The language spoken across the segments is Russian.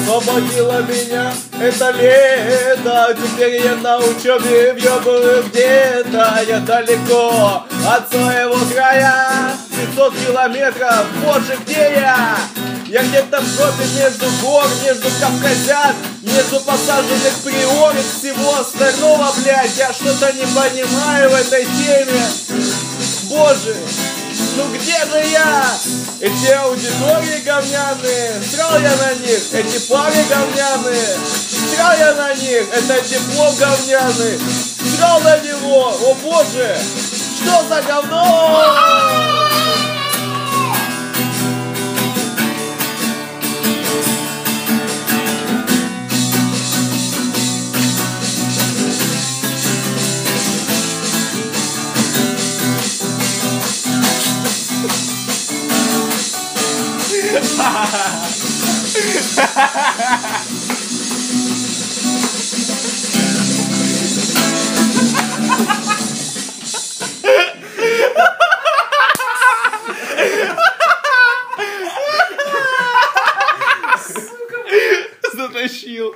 освободило меня это лето. Теперь я на учебе въебываю где-то. Я далеко от своего края, 500 километров, боже, где я? Я где-то в жопе между гор, между кавказян, между посаженных приорок, всего остального, блядь. Я что-то не понимаю в этой теме. Боже, ну где же я? Эти аудитории говняные, срал я на них. Эти пары говняные, срал я на них. Это диплом говняный, срал на него. О боже, что за говно? Затащил.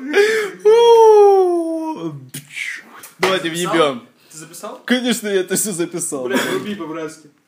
Давайте въебем. Ты записал? Конечно, я это все записал. Блядь, руби по-братски.